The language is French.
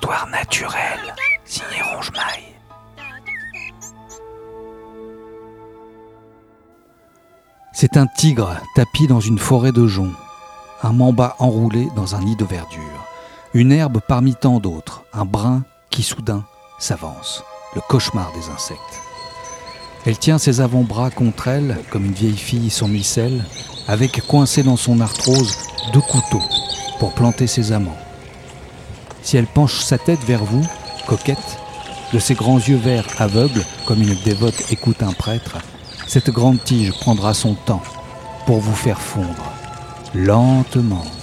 Histoire naturelle, signé Ronge-Maille. C'est un tigre tapi dans une forêt de joncs, un mamba enroulé dans un nid de verdure, une herbe parmi tant d'autres, un brin qui soudain s'avance, le cauchemar des insectes. Elle tient ses avant-bras contre elle, comme une vieille fille son micelle, avec coincé dans son arthrose 2 couteaux pour planter ses amants. Si elle penche sa tête vers vous, coquette, de ses grands yeux verts aveugles, comme une dévote écoute un prêtre, cette grande tige prendra son temps pour vous faire fondre, lentement,